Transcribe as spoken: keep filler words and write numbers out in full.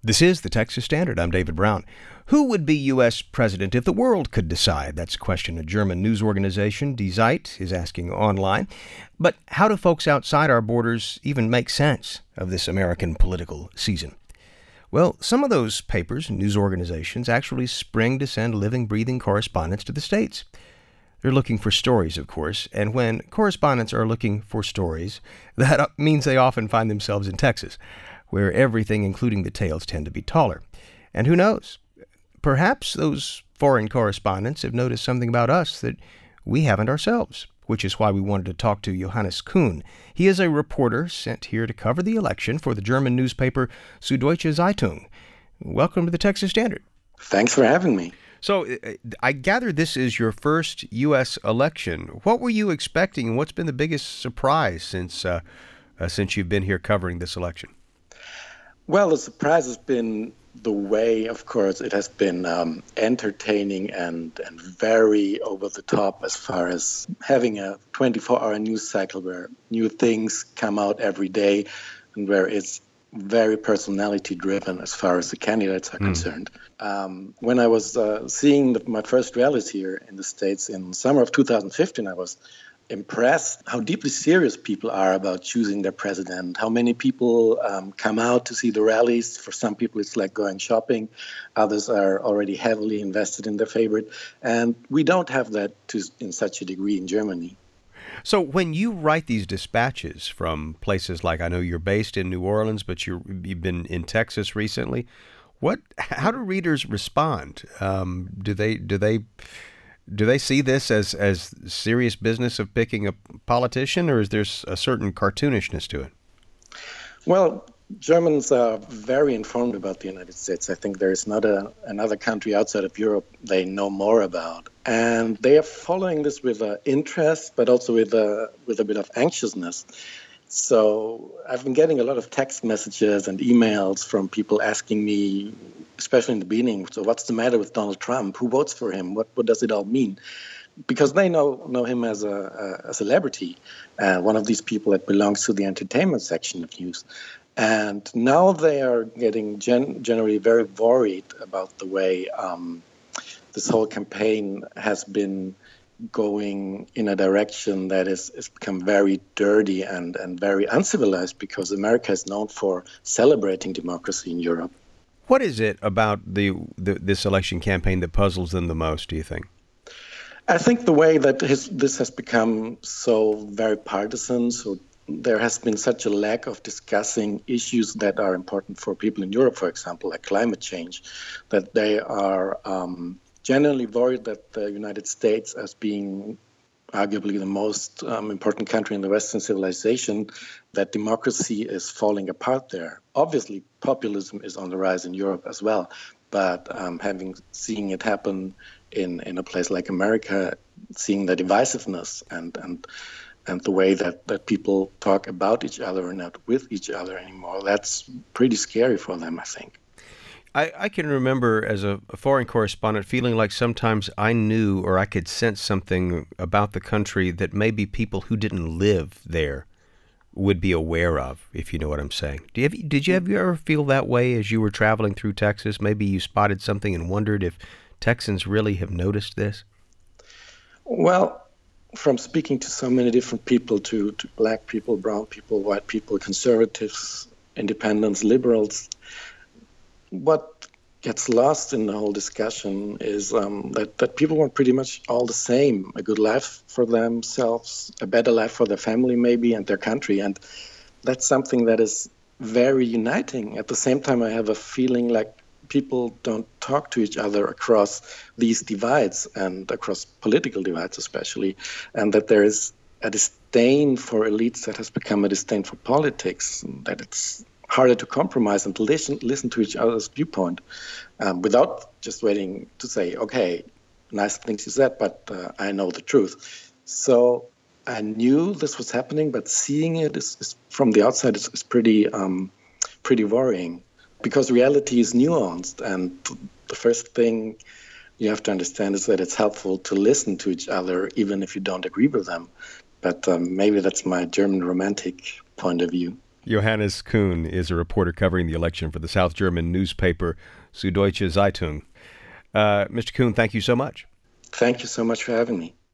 This is the Texas Standard. I'm David Brown. Who would be U S president if the world could decide? That's a question a German news organization, Die Zeit, is asking online. But how do folks outside our borders even make sense of this American political season? Well, some of those papers and news organizations actually spring to send living, breathing correspondents to the States. They're looking for stories, of course, and when correspondents are looking for stories, that means they often find themselves in Texas, where everything, including the tales, tend to be taller. And who knows? Perhaps those foreign correspondents have noticed something about us that we haven't ourselves, which is why we wanted to talk to Johannes Kuhn. He is a reporter sent here to cover the election for the German newspaper Süddeutsche Zeitung. Welcome to the Texas Standard. Thanks for having me. So I gather this is your first U S election. What were you expecting, and what's been the biggest surprise since uh, uh, since you've been here covering this election? Well, the surprise has been the way, of course, it has been um, entertaining and, and very over the top as far as having a twenty-four hour news cycle where new things come out every day and where it's very personality driven as far as the candidates are mm. concerned. Um, when I was uh, seeing the, my first rallies here in the States in summer of two thousand fifteen, I was impressed how deeply serious people are about choosing their president, how many people um, come out to see the rallies. For some people, it's like going shopping. Others are already heavily invested in their favorite. And we don't have that to, in such a degree in Germany. So when you write these dispatches from places like, I know you're based in New Orleans, but you're, you've been in Texas recently, what? How do readers respond? Um, do they do they... Do they see this as, as serious business of picking a politician, or is there a certain cartoonishness to it? Well, Germans are very informed about the United States. I think there is not a, another country outside of Europe they know more about. And they are following this with uh, interest, but also with, uh, with a bit of anxiousness. So I've been getting a lot of text messages and emails from people asking me, especially in the beginning, so what's the matter with Donald Trump? Who votes for him? What what does it all mean? Because they know know him as a, a celebrity, uh, one of these people that belongs to the entertainment section of news. And now they are getting gen- generally very worried about the way um, this whole campaign has been going in a direction that is, is become very dirty and, and very uncivilized, because America is known for celebrating democracy in Europe. What is it about the, the this election campaign that puzzles them the most, do you think? I think the way that his, this has become so very partisan, so there has been such a lack of discussing issues that are important for people in Europe, for example, like climate change, that they are um, generally worried that the United States, as being arguably the most um, important country in the Western civilization, that democracy is falling apart there. Obviously, populism is on the rise in Europe as well, but um, having seeing it happen in, in a place like America, seeing the divisiveness and and and the way that, that people talk about each other and not with each other anymore, that's pretty scary for them, I think. I, I can remember as a, a foreign correspondent feeling like sometimes I knew or I could sense something about the country that maybe people who didn't live there would be aware of, if you know what I'm saying. Do you have, did you, have you ever feel that way as you were traveling through Texas? Maybe you spotted something and wondered if Texans really have noticed this? Well, from speaking to so many different people, to, to black people, brown people, white people, conservatives, independents, liberals, what gets lost in the whole discussion is um, that, that people want pretty much all the same, a good life for themselves, a better life for their family maybe, and their country. And that's something that is very uniting. At the same time, I have a feeling like people don't talk to each other across these divides and across political divides especially, and that there is a disdain for elites that has become a disdain for politics, and that it's harder to compromise and to listen listen to each other's viewpoint um, without just waiting to say, okay, nice things you said, but uh, I know the truth. So I knew this was happening, but seeing it is, is from the outside is, is pretty um, pretty worrying, because reality is nuanced, and the first thing you have to understand is that it's helpful to listen to each other, even if you don't agree with them. But um, maybe that's my German romantic point of view. Johannes Kuhn is a reporter covering the election for the South German newspaper Süddeutsche Zeitung. Uh, Mister Kuhn, thank you so much. Thank you so much for having me.